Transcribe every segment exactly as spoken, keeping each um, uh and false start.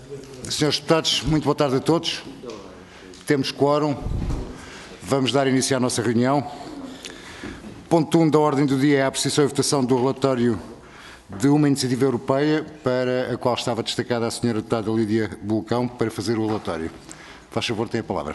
Senhores deputados, muito boa tarde a todos. Temos quórum. Vamos dar início à nossa reunião. Ponto um da ordem do dia é a apreciação e votação do relatório de uma iniciativa europeia, para a qual estava destacada a senhora deputada Lídia Bulcão, para fazer o relatório. Faz favor, tem a palavra.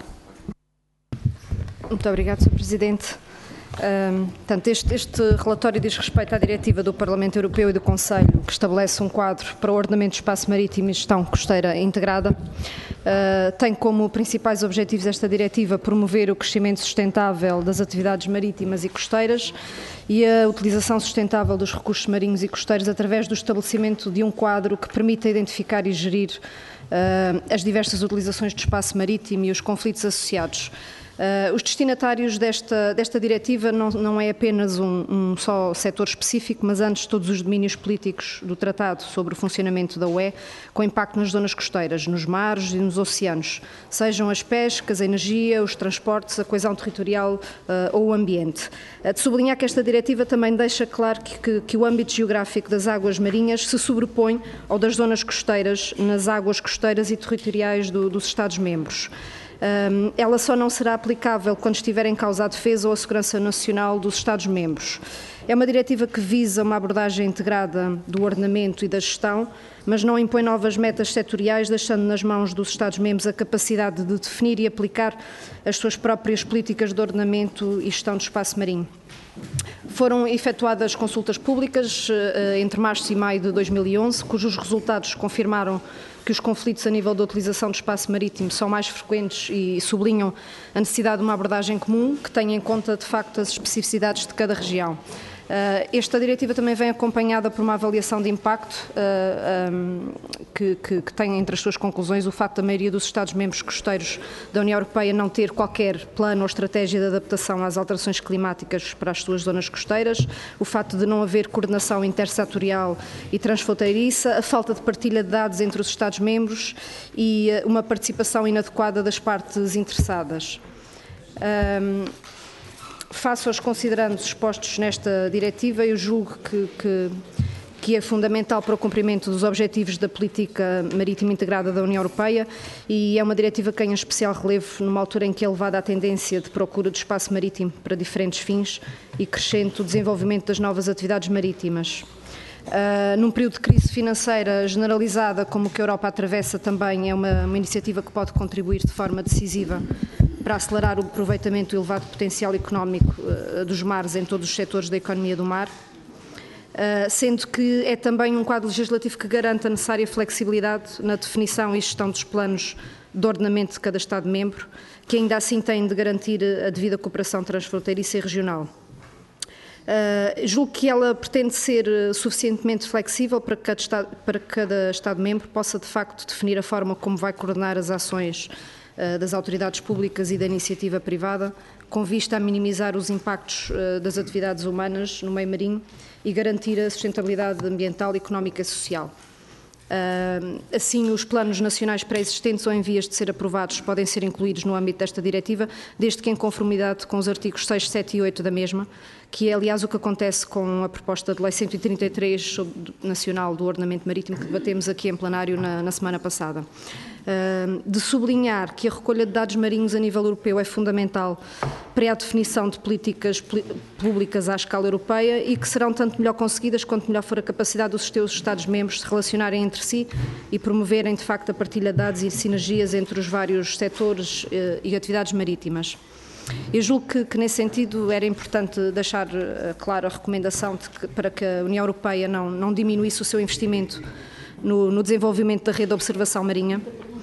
Muito obrigado, senhor Presidente. Um, portanto, este, este relatório diz respeito à diretiva do Parlamento Europeu e do Conselho, que estabelece um quadro para o ordenamento do espaço marítimo e gestão costeira integrada. Uh, tem como principais objetivos esta diretiva promover o crescimento sustentável das atividades marítimas e costeiras e a utilização sustentável dos recursos marinhos e costeiros através do estabelecimento de um quadro que permita identificar e gerir uh, as diversas utilizações do espaço marítimo e os conflitos associados. Uh, os destinatários desta, desta diretiva não, não é apenas um, um só setor específico, mas antes todos os domínios políticos do Tratado sobre o funcionamento da U E, com impacto nas zonas costeiras, nos mares e nos oceanos, sejam as pescas, a energia, os transportes, a coesão territorial uh, ou o ambiente. Uh, de sublinhar que esta diretiva também deixa claro que, que, que o âmbito geográfico das águas marinhas se sobrepõe ao das zonas costeiras nas águas costeiras e territoriais do, dos Estados-membros. Um, ela só não será aplicável quando estiver em causa a defesa ou a segurança nacional dos Estados-membros. É uma diretiva que visa uma abordagem integrada do ordenamento e da gestão, mas não impõe novas metas setoriais, deixando nas mãos dos Estados-membros a capacidade de definir e aplicar as suas próprias políticas de ordenamento e gestão do espaço marinho. Foram efetuadas consultas públicas uh, entre março e maio de dois mil e onze, cujos resultados confirmaram que os conflitos a nível da utilização do espaço marítimo são mais frequentes e sublinham a necessidade de uma abordagem comum que tenha em conta, de facto, as especificidades de cada região. Esta diretiva também vem acompanhada por uma avaliação de impacto que, que, que tem entre as suas conclusões o facto da maioria dos Estados-membros costeiros da União Europeia não ter qualquer plano ou estratégia de adaptação às alterações climáticas para as suas zonas costeiras, o facto de não haver coordenação intersetorial e transfronteiriça, a falta de partilha de dados entre os Estados-membros e uma participação inadequada das partes interessadas. Um, Face aos considerandos expostos nesta diretiva, eu julgo que, que, que é fundamental para o cumprimento dos objetivos da política marítima integrada da União Europeia e é uma diretiva que ganha especial relevo numa altura em que é elevada a tendência de procura do espaço marítimo para diferentes fins e crescente o desenvolvimento das novas atividades marítimas. Uh, num período de crise financeira generalizada como o que a Europa atravessa, também é uma, uma iniciativa que pode contribuir de forma decisiva para acelerar o aproveitamento do elevado potencial económico uh, dos mares em todos os setores da economia do mar, uh, sendo que é também um quadro legislativo que garante a necessária flexibilidade na definição e gestão dos planos de ordenamento de cada Estado-membro, que ainda assim tem de garantir a devida cooperação transfronteiriça e regional. Uh, julgo que ela pretende ser suficientemente flexível para que cada Estado, para que cada Estado-membro possa de facto definir a forma como vai coordenar as ações uh, das autoridades públicas e da iniciativa privada, com vista a minimizar os impactos uh, das atividades humanas no meio marinho e garantir a sustentabilidade ambiental, económica e social. Uh, assim, os planos nacionais pré-existentes ou em vias de ser aprovados podem ser incluídos no âmbito desta diretiva, desde que em conformidade com os artigos seis, sete e oito da mesma, que é, aliás, o que acontece com a proposta de lei cento e trinta e três sobre, nacional do ordenamento marítimo que debatemos aqui em plenário na, na semana passada. Uh, de sublinhar que a recolha de dados marinhos a nível europeu é fundamental para a definição de políticas públicas à escala europeia e que serão tanto melhor conseguidas quanto melhor for a capacidade dos seus Estados-membros de se relacionarem entre si e promoverem, de facto, a partilha de dados e sinergias entre os vários setores uh, e atividades marítimas. Eu julgo que, que, nesse sentido, era importante deixar uh, claro a recomendação de que, para que a União Europeia não, não diminuísse o seu investimento no, no desenvolvimento da rede de observação marinha.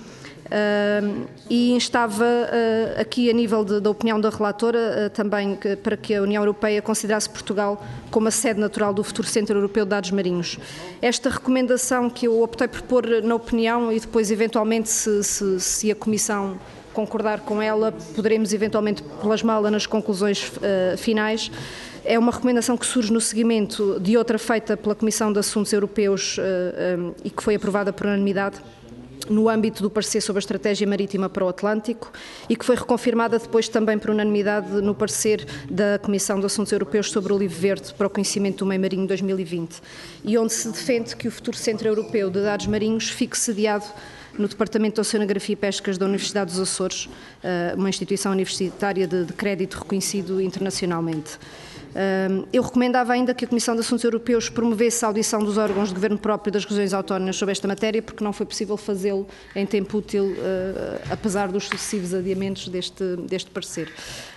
Uh, e instava uh, aqui, a nível de, da opinião da relatora, uh, também que, para que a União Europeia considerasse Portugal como a sede natural do futuro Centro Europeu de Dados Marinhos. Esta recomendação que eu optei por pôr na opinião e depois, eventualmente, se, se, se a Comissão concordar com ela, poderemos eventualmente plasmá-la nas conclusões uh, finais. É uma recomendação que surge no seguimento de outra feita pela Comissão de Assuntos Europeus uh, um, e que foi aprovada por unanimidade no âmbito do parecer sobre a estratégia marítima para o Atlântico e que foi reconfirmada depois também por unanimidade no parecer da Comissão de Assuntos Europeus sobre o Livro Verde para o Conhecimento do Meio Marinho dois mil e vinte, e onde se defende que o futuro Centro Europeu de Dados Marinhos fique sediado no Departamento de Oceanografia e Pescas da Universidade dos Açores, uma instituição universitária de, de crédito reconhecido internacionalmente. Eu recomendava ainda que a Comissão de Assuntos Europeus promovesse a audição dos órgãos de governo próprio das regiões autónomas sobre esta matéria, porque não foi possível fazê-lo em tempo útil, apesar dos sucessivos adiamentos deste, deste parecer.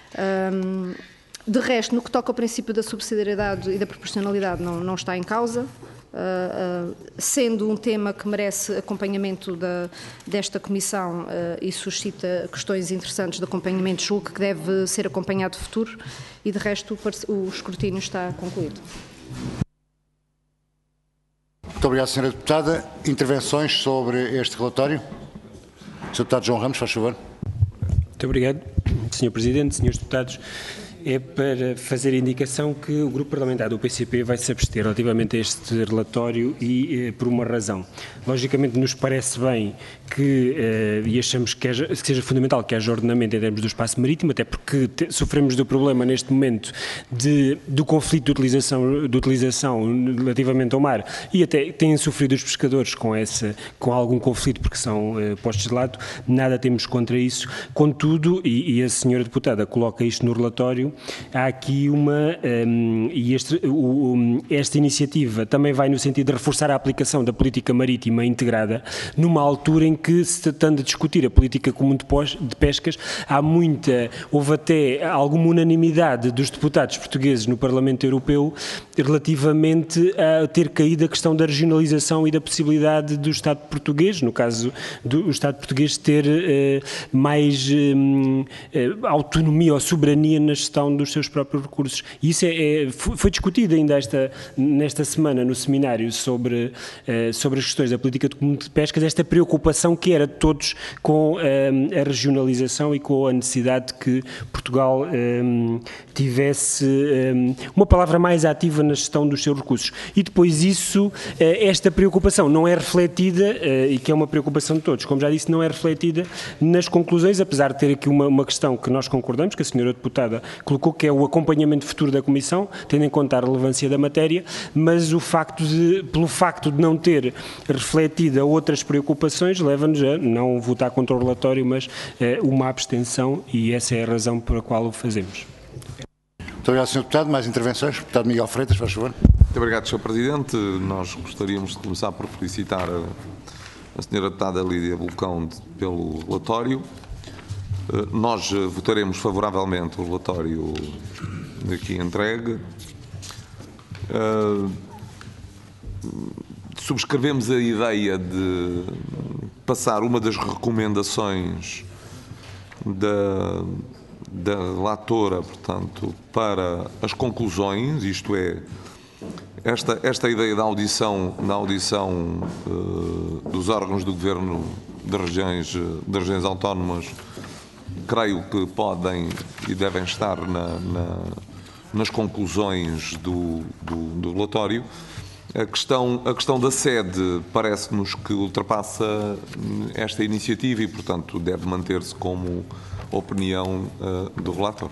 De resto, no que toca ao princípio da subsidiariedade e da proporcionalidade, não, não está em causa. Uh, uh, sendo um tema que merece acompanhamento da, desta Comissão uh, e suscita questões interessantes de acompanhamento, julgo que deve ser acompanhado de futuro e, de resto, o, o escrutínio está concluído. Muito obrigado, senhora Deputada. Intervenções sobre este relatório? senhor Deputado João Ramos, faz favor. Muito obrigado, senhor Presidente, senhores Deputados. É para fazer a indicação que o Grupo Parlamentar do P C P vai se abster relativamente a este relatório e eh, por uma razão. Logicamente nos parece bem que, eh, e achamos que, haja, que seja fundamental que haja ordenamento em termos do espaço marítimo, até porque te, sofremos do problema neste momento de, do conflito de utilização, de utilização relativamente ao mar e até têm sofrido os pescadores com, essa, com algum conflito porque são eh, postos de lado, nada temos contra isso. Contudo, e, e a senhora Deputada coloca isto no relatório, há aqui uma, um, e este, o, esta iniciativa também vai no sentido de reforçar a aplicação da política marítima integrada, numa altura em que se tratando de discutir a política comum de, pós, de pescas, há muita, houve até alguma unanimidade dos deputados portugueses no Parlamento Europeu relativamente a ter caído a questão da regionalização e da possibilidade do Estado português, no caso do Estado português ter uh, mais um, uh, autonomia ou soberania na gestão dos seus próprios recursos. E isso é, é, foi discutido ainda esta, nesta semana no seminário sobre, uh, sobre as questões da política comum de pescas, esta preocupação que era de todos com uh, a regionalização e com a necessidade que Portugal um, tivesse um, uma palavra mais ativa na gestão dos seus recursos. E depois isso, uh, esta preocupação não é refletida, uh, e que é uma preocupação de todos, como já disse, não é refletida nas conclusões, apesar de ter aqui uma, uma questão que nós concordamos, que a senhora Deputada colocou, que é o acompanhamento futuro da Comissão, tendo em conta a relevância da matéria, mas o facto de, pelo facto de não ter refletido outras preocupações, leva-nos a não votar contra o relatório, mas eh, uma abstenção, e essa é a razão pela qual o fazemos. Muito obrigado, senhor Deputado. Mais intervenções? Deputado Miguel Freitas, faz favor. Muito obrigado, senhor Presidente. Nós gostaríamos de começar por felicitar a, a senhora Deputada Lídia Bulcão de, pelo relatório. Nós votaremos favoravelmente o relatório aqui entregue. Uh, subscrevemos a ideia de passar uma das recomendações da, da relatora, portanto, para as conclusões, isto é, esta, esta ideia da audição, na audição uh, dos órgãos do Governo das regiões, das regiões autónomas, creio que podem e devem estar na, na, nas conclusões do, do, do relatório. A questão, a questão da sede parece-nos que ultrapassa esta iniciativa e, portanto, deve manter-se como opinião uh, do relator.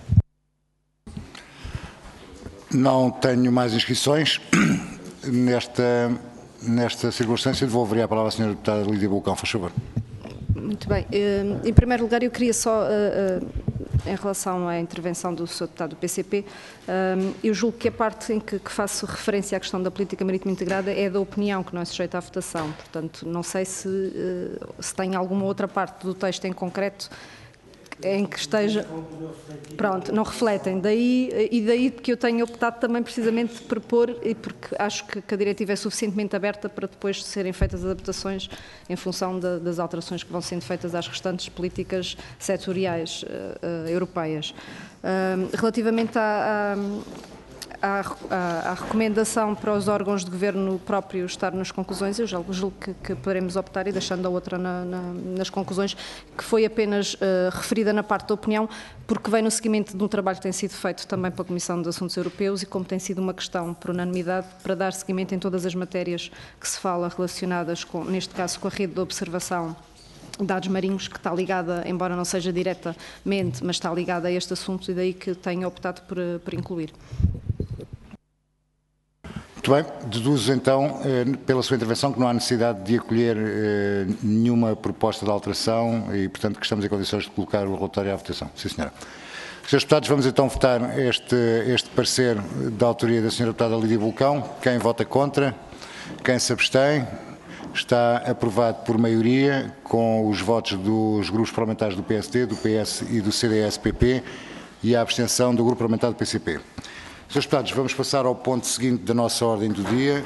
Não tenho mais inscrições. Nesta, nesta circunstância, devolveria a palavra à senhora Deputada Lídia Bulcão, faz favor. Muito bem. Em primeiro lugar, eu queria só, em relação à intervenção do senhor Deputado do P C P, eu julgo que a parte em que faço referência à questão da política marítima integrada é da opinião, que não é sujeita à votação. Portanto, não sei se, se tem alguma outra parte do texto em concreto em que esteja... Pronto, não refletem. Daí, e daí que eu tenho optado também precisamente por propor, e porque acho que, que a diretiva é suficientemente aberta para depois serem feitas adaptações em função de, das alterações que vão sendo feitas às restantes políticas setoriais uh, uh, europeias. Uh, relativamente à... à À, à, à recomendação para os órgãos de governo próprio estar nas conclusões, eu já julgo que, que poderemos optar e deixando a outra na, na, nas conclusões, que foi apenas uh, referida na parte da opinião, porque vem no seguimento de um trabalho que tem sido feito também pela Comissão de Assuntos Europeus e como tem sido uma questão por unanimidade para dar seguimento em todas as matérias que se fala relacionadas com, neste caso, com a rede de observação de dados marinhos, que está ligada, embora não seja diretamente, mas está ligada a este assunto e daí que tenho optado por, por incluir. Muito Muito bem, deduzo então, pela sua intervenção, que não há necessidade de acolher nenhuma proposta de alteração e, portanto, que estamos em condições de colocar o relatório à votação. Sim, senhora. senhores Deputados, vamos então votar este, este parecer da autoria da senhora Deputada Lídia Vulcão. Quem vota contra? Quem se abstém? Está aprovado por maioria, com os votos dos grupos parlamentares do P S D, do P S e do C D S P P e a abstenção do grupo parlamentar do P C P. senhores Deputados, vamos passar ao ponto seguinte da nossa ordem do dia,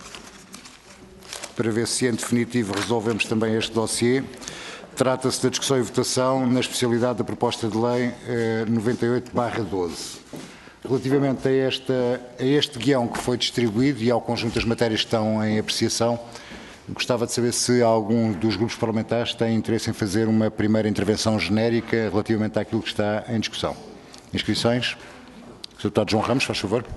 para ver se em definitivo resolvemos também este dossiê. Trata-se da discussão e votação na especialidade da proposta de lei eh, noventa e oito barra doze. Relativamente a, esta, a este guião que foi distribuído e ao conjunto das matérias que estão em apreciação, gostava de saber se algum dos grupos parlamentares tem interesse em fazer uma primeira intervenção genérica relativamente àquilo que está em discussão. Inscrições? senhor Deputado João Ramos, faz favor.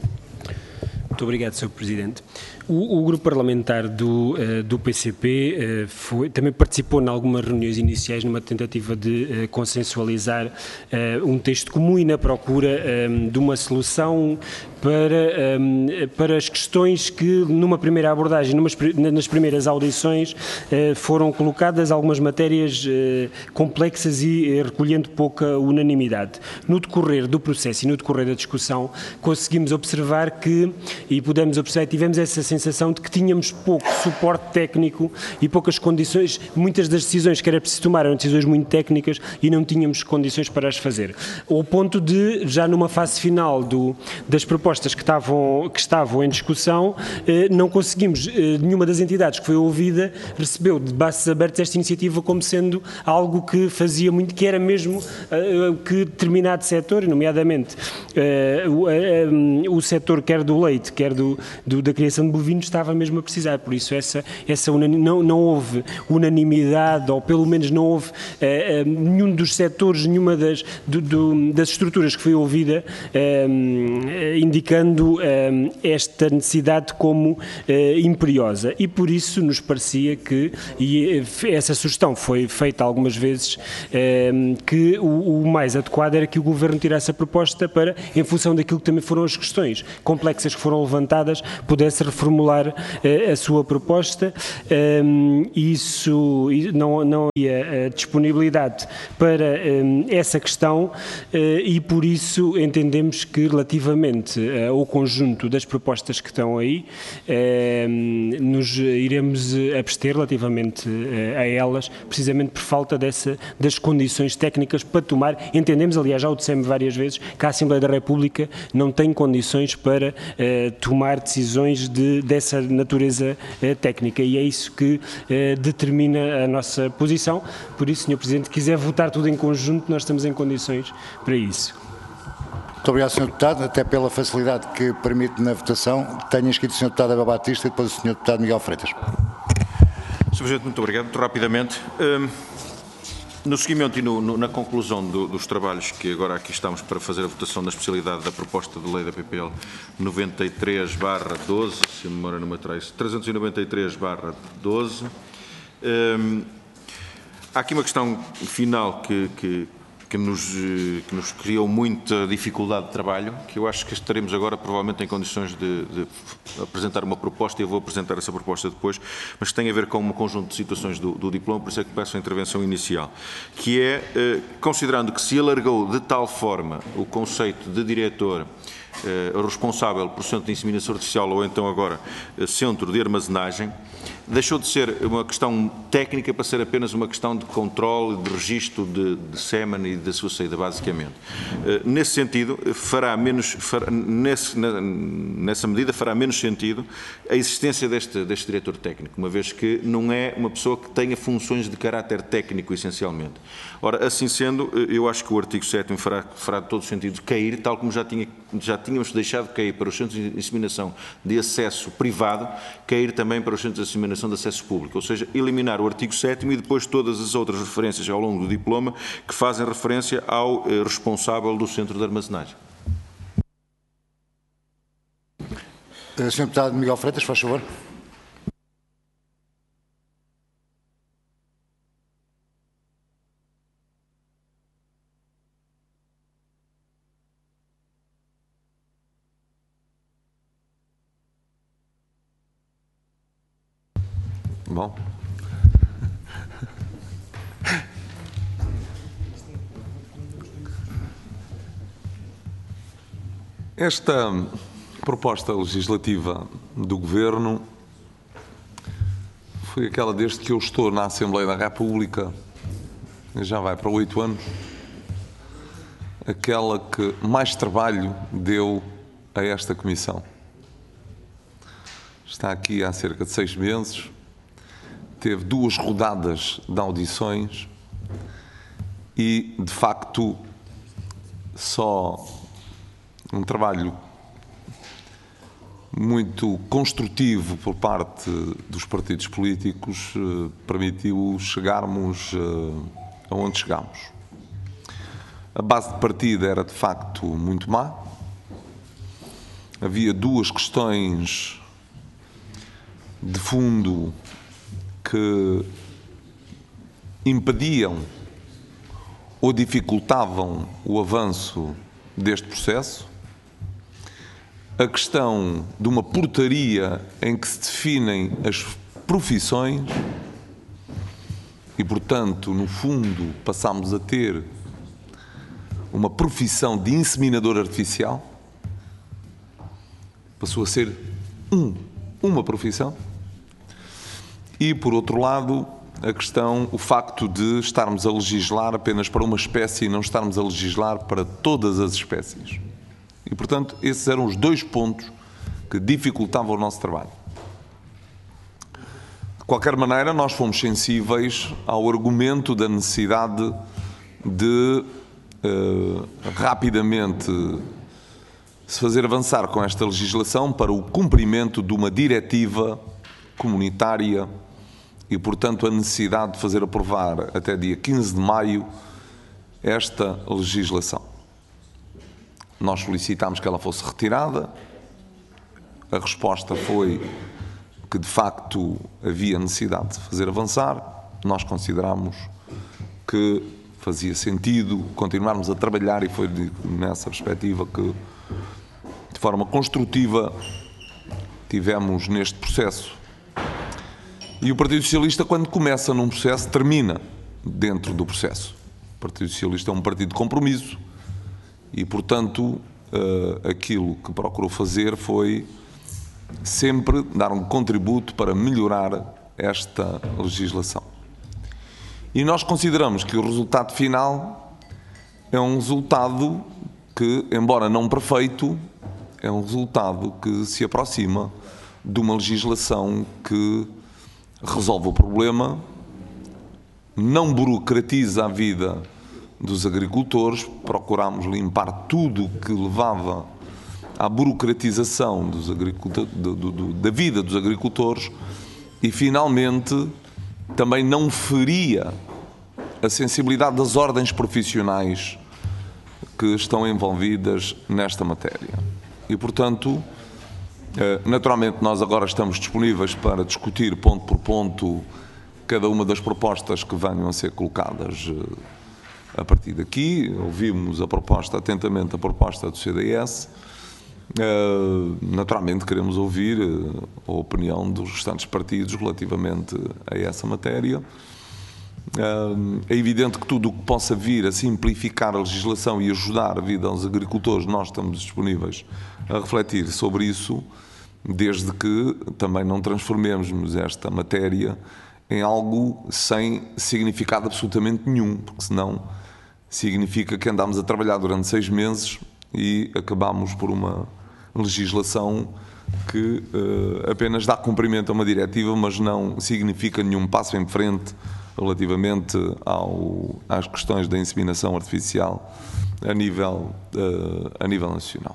Muito obrigado, senhor Presidente. O, o grupo parlamentar do, uh, do P C P uh, foi, também participou em algumas reuniões iniciais numa tentativa de uh, consensualizar uh, um texto comum e na procura um, de uma solução para, um, para as questões que, numa primeira abordagem, numas, nas primeiras audições, uh, foram colocadas algumas matérias uh, complexas e uh, recolhendo pouca unanimidade. No decorrer do processo e no decorrer da discussão, conseguimos observar que, e pudemos observar, tivemos essa sensação de que tínhamos pouco suporte técnico e poucas condições, muitas das decisões que era preciso tomar eram decisões muito técnicas e não tínhamos condições para as fazer. Ao ponto de, já numa fase final do, das propostas que estavam, que estavam em discussão, eh, não conseguimos, eh, nenhuma das entidades que foi ouvida recebeu de braços abertos esta iniciativa como sendo algo que fazia muito, que era mesmo eh, que determinado setor, nomeadamente eh, o, eh, o setor quer do leite, quer do, do, da criação de bovinos, estava mesmo a precisar. Por isso essa, essa não, não houve unanimidade, ou pelo menos não houve eh, nenhum dos setores, nenhuma das, do, do, das estruturas que foi ouvida eh, indicando eh, esta necessidade como eh, imperiosa. E por isso nos parecia que, e essa sugestão foi feita algumas vezes, eh, que o, o mais adequado era que o Governo tirasse a proposta para, em função daquilo que também foram as questões complexas que foram levantadas, pudesse reformular uh, a sua proposta. Um, isso não, não havia uh, disponibilidade para um, essa questão uh, e por isso entendemos que relativamente uh, ao conjunto das propostas que estão aí, uh, nos iremos abster relativamente uh, a elas, precisamente por falta dessa, das condições técnicas para tomar. Entendemos, aliás, já o dissemos várias vezes, que a Assembleia da República não tem condições para uh, tomar decisões de, dessa natureza uh, técnica e é isso que uh, determina a nossa posição. Por isso, senhor Presidente, se quiser votar tudo em conjunto, nós estamos em condições para isso. Muito obrigado, senhor Deputado, até pela facilidade que permite na votação. Tenho inscrito o senhor Deputado Abel Batista e depois o senhor Deputado Miguel Freitas. senhor Presidente, muito obrigado. Muito rapidamente. Um, No seguimento e no, no, na conclusão do, dos trabalhos que agora aqui estamos para fazer a votação na especialidade da proposta de lei da P P L noventa e três barra doze, se a memória não me traz, trezentos e noventa e três barra doze, um, há aqui uma questão final que, que, que, nos, que nos criou muita dificuldade de trabalho, que eu acho que estaremos agora provavelmente em condições de, de apresentar uma proposta, e eu vou apresentar essa proposta depois, mas que tem a ver com um conjunto de situações do, do diploma, por isso é que peço a intervenção inicial, que é, eh, considerando que se alargou de tal forma o conceito de diretor eh, responsável por centro de inseminação artificial, ou então agora eh, centro de armazenagem, deixou de ser uma questão técnica para ser apenas uma questão de controle, de registro de, de sêmen e da sua saída, basicamente. Uh, nesse sentido, fará menos, fará, nesse, na, nessa medida fará menos sentido a existência deste, deste diretor técnico, uma vez que não é uma pessoa que tenha funções de caráter técnico, essencialmente. Ora, assim sendo, eu acho que o artigo sétimo fará, fará todo o sentido cair, tal como já, tinha, já tínhamos deixado cair para os centros de inseminação de acesso privado, cair também para os centros de inseminação de acesso público, ou seja, eliminar o artigo sétimo e depois todas as outras referências ao longo do diploma que fazem referência ao eh, responsável do centro de armazenagem. senhor Deputado Miguel Freitas, faz favor. Bom. Esta proposta legislativa do Governo foi aquela, desde que eu estou na Assembleia da República, já vai para oito anos, aquela que mais trabalho deu a esta Comissão. Está aqui há cerca de seis meses, teve duas rodadas de audições e, de facto, só um trabalho muito construtivo por parte dos partidos políticos eh, permitiu chegarmos eh, aonde chegamos. A base de partida era, de facto, muito má. Havia duas questões de fundo que impediam ou dificultavam o avanço deste processo. A questão de uma portaria em que se definem as profissões e, portanto, no fundo, passámos a ter uma profissão de inseminador artificial. Passou a ser um, uma profissão. E, por outro lado, a questão, o facto de estarmos a legislar apenas para uma espécie e não estarmos a legislar para todas as espécies. E, portanto, esses eram os dois pontos que dificultavam o nosso trabalho. De qualquer maneira, nós fomos sensíveis ao argumento da necessidade de uh, rapidamente se fazer avançar com esta legislação para o cumprimento de uma diretiva comunitária e, portanto, a necessidade de fazer aprovar até dia quinze de maio esta legislação. Nós solicitámos que ela fosse retirada. A resposta foi que, de facto, havia necessidade de fazer avançar. Nós considerámos que fazia sentido continuarmos a trabalhar e foi nessa perspectiva que, de forma construtiva, tivemos neste processo. E o Partido Socialista, quando começa num processo, termina dentro do processo. O Partido Socialista é um partido de compromisso. E, portanto, uh, aquilo que procurou fazer foi sempre dar um contributo para melhorar esta legislação. E nós consideramos que o resultado final é um resultado que, embora não perfeito, é um resultado que se aproxima de uma legislação que resolve o problema, não burocratiza a vida dos agricultores. Procurámos limpar tudo que levava à burocratização dos agricultores, do, do, da vida dos agricultores e, finalmente, também não feria a sensibilidade das ordens profissionais que estão envolvidas nesta matéria. E, portanto, naturalmente, nós agora estamos disponíveis para discutir ponto por ponto cada uma das propostas que venham a ser colocadas a partir daqui. Ouvimos a proposta, atentamente a proposta do C D S. Uh, naturalmente queremos ouvir uh, a opinião dos restantes partidos relativamente a essa matéria. Uh, é evidente que tudo o que possa vir a simplificar a legislação e ajudar a vida aos agricultores, nós estamos disponíveis a refletir sobre isso, desde que também não transformemos esta matéria em algo sem significado absolutamente nenhum, porque senão significa que andámos a trabalhar durante seis meses e acabámos por uma legislação que uh, apenas dá cumprimento a uma diretiva, mas não significa nenhum passo em frente relativamente ao, às questões da inseminação artificial a nível, uh, a nível nacional.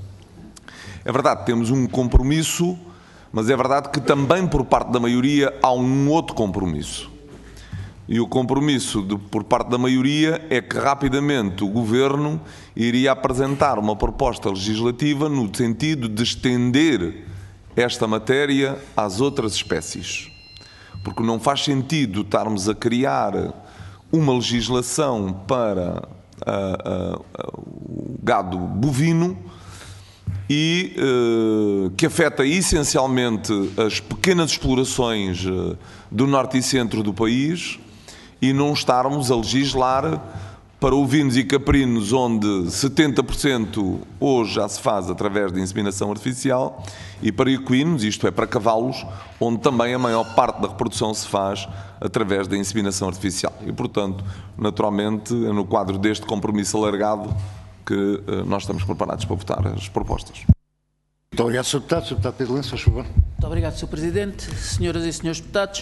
É verdade que temos um compromisso, mas é verdade que também por parte da maioria há um outro compromisso. E o compromisso de, por parte da maioria é que rapidamente o Governo iria apresentar uma proposta legislativa no sentido de estender esta matéria às outras espécies. Porque não faz sentido estarmos a criar uma legislação para a, a, a, o gado bovino e uh, que afeta essencialmente as pequenas explorações uh, do norte e centro do país, e não estarmos a legislar para ovinos e caprinos, onde setenta por cento hoje já se faz através de inseminação artificial, e para equinos, isto é, para cavalos, onde também a maior parte da reprodução se faz através da inseminação artificial. E, portanto, naturalmente, é no quadro deste compromisso alargado que uh, nós estamos preparados para votar as propostas. Muito obrigado, senhor Deputado. senhor Deputado Pedro Lins, faz favor. Muito obrigado, senhor Presidente. Senhoras e senhores deputados,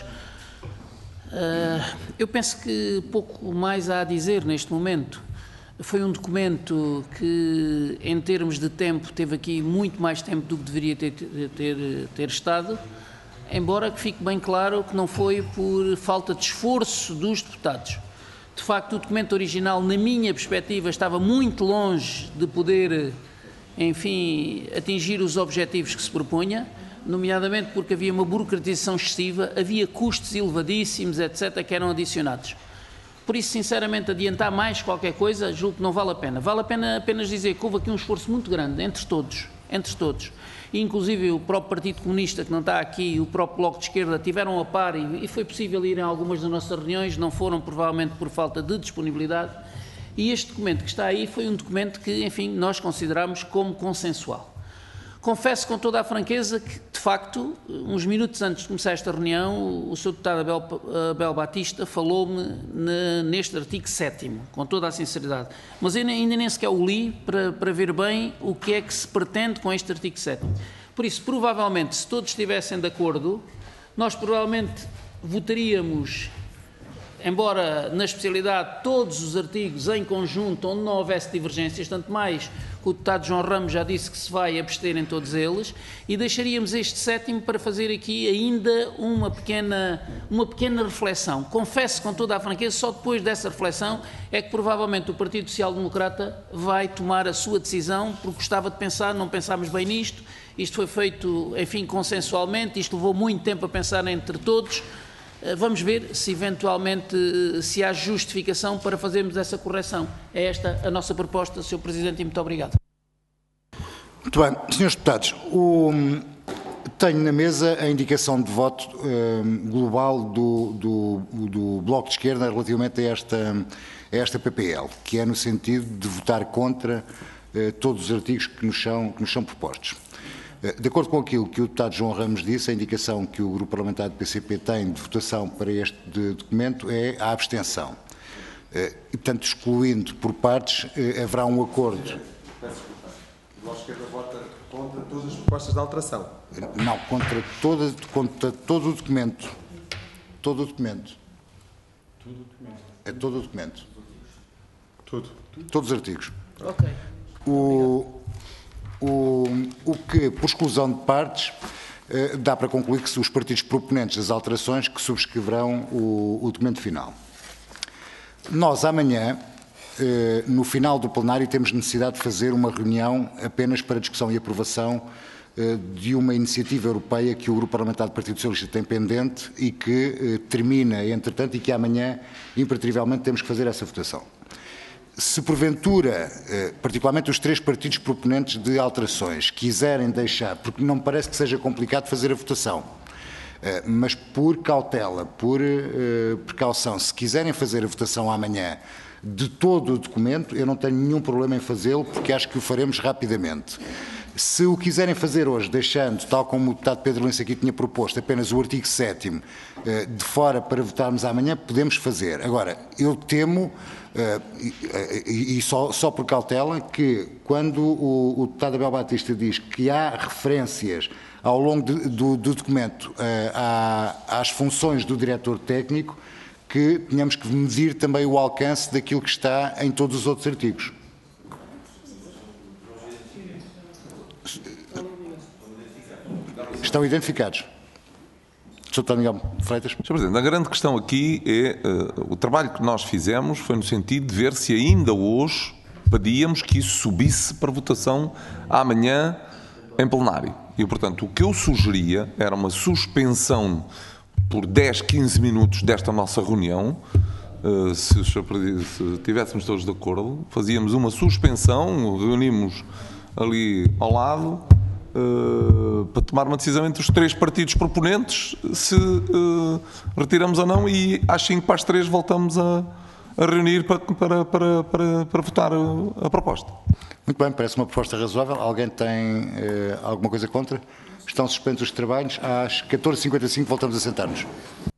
uh, eu penso que pouco mais há a dizer neste momento. Foi um documento que, em termos de tempo, teve aqui muito mais tempo do que deveria ter, ter, ter estado, embora que fique bem claro que não foi por falta de esforço dos deputados. De facto, o documento original, na minha perspectiva, estava muito longe de poder, enfim, atingir os objetivos que se propunha, nomeadamente porque havia uma burocratização excessiva, havia custos elevadíssimos, etcétera, que eram adicionados. Por isso, sinceramente, adiantar mais qualquer coisa, julgo que não vale a pena. Vale a pena apenas dizer que houve aqui um esforço muito grande entre todos, entre todos. E, inclusive, o próprio Partido Comunista, que não está aqui, e o próprio Bloco de Esquerda, tiveram a par e, e foi possível ir em algumas das nossas reuniões, não foram provavelmente por falta de disponibilidade. E este documento que está aí foi um documento que, enfim, nós consideramos como consensual. Confesso com toda a franqueza que, de facto, uns minutos antes de começar esta reunião, o senhor deputado Abel, Abel Batista falou-me neste artigo sétimo, com toda a sinceridade. Mas eu ainda nem sequer o li para, para ver bem o que é que se pretende com este artigo sétimo. Por isso, provavelmente, se todos estivessem de acordo, nós provavelmente votaríamos, embora na especialidade todos os artigos em conjunto, onde não houvesse divergências, tanto mais que o deputado João Ramos já disse que se vai abster em todos eles, e deixaríamos este sétimo para fazer aqui ainda uma pequena, uma pequena reflexão. Confesso com toda a franqueza, só depois dessa reflexão é que provavelmente o Partido Social Democrata vai tomar a sua decisão, porque gostava de pensar, não pensámos bem nisto, isto foi feito, enfim, consensualmente, isto levou muito tempo a pensar entre todos. Vamos ver se eventualmente se há justificação para fazermos essa correção. É esta a nossa proposta, senhor Presidente, e muito obrigado. Muito bem. senhores Deputados, o, tenho na mesa a indicação de voto um, global do, do, do Bloco de Esquerda relativamente a esta, a esta P P L, que é no sentido de votar contra uh, todos os artigos que nos são, que nos são propostos. De acordo com aquilo que o deputado João Ramos disse, a indicação que o Grupo Parlamentar do P C P tem de votação para este documento é a abstenção. E, portanto, excluindo por partes, haverá um acordo. Peço desculpa. O Bloco de Esquerda vota contra todas as propostas de alteração. Não, contra, toda, contra todo o documento. Todo o documento. Todo o documento. É todo o documento. Tudo. Todos os artigos. Ok. O... O, o que, por exclusão de partes, eh, dá para concluir que são os partidos proponentes das alterações que subscreverão o, o documento final. Nós, amanhã, eh, no final do plenário, temos necessidade de fazer uma reunião apenas para discussão e aprovação eh, de uma iniciativa europeia que o Grupo Parlamentar do Partido Socialista tem pendente e que eh, termina, entretanto, e que amanhã, imperativamente, temos que fazer essa votação. Se porventura, particularmente os três partidos proponentes de alterações, quiserem deixar, porque não me parece que seja complicado fazer a votação, mas por cautela, por precaução, se quiserem fazer a votação amanhã de todo o documento, eu não tenho nenhum problema em fazê-lo, porque acho que o faremos rapidamente. Se o quiserem fazer hoje, deixando, tal como o deputado Pedro Lins aqui tinha proposto, apenas o artigo sétimo de fora para votarmos amanhã, podemos fazer. Agora, eu temo, e só, só por cautela, que quando o, o deputado Abel Batista diz que há referências ao longo de, do, do documento às funções do diretor técnico, que tenhamos que medir também o alcance daquilo que está em todos os outros artigos. Estão identificados. senhor Deputado Miguel Freitas. senhor Presidente, a grande questão aqui é uh, o trabalho que nós fizemos foi no sentido de ver se ainda hoje pedíamos que isso subisse para votação amanhã em plenário. E, portanto, o que eu sugeria era uma suspensão por dez, quinze minutos desta nossa reunião. Uh, se, se tivéssemos todos de acordo, fazíamos uma suspensão, reunimos ali ao lado, uh, para tomar uma decisão entre os três partidos proponentes, se uh, retiramos ou não, e às cinco para as três voltamos a, a reunir para, para, para, para, para votar a, a proposta. Muito bem, parece uma proposta razoável. Alguém tem eh, alguma coisa contra? Estão suspensos os trabalhos. Às catorze e cinquenta e cinco voltamos a sentar-nos.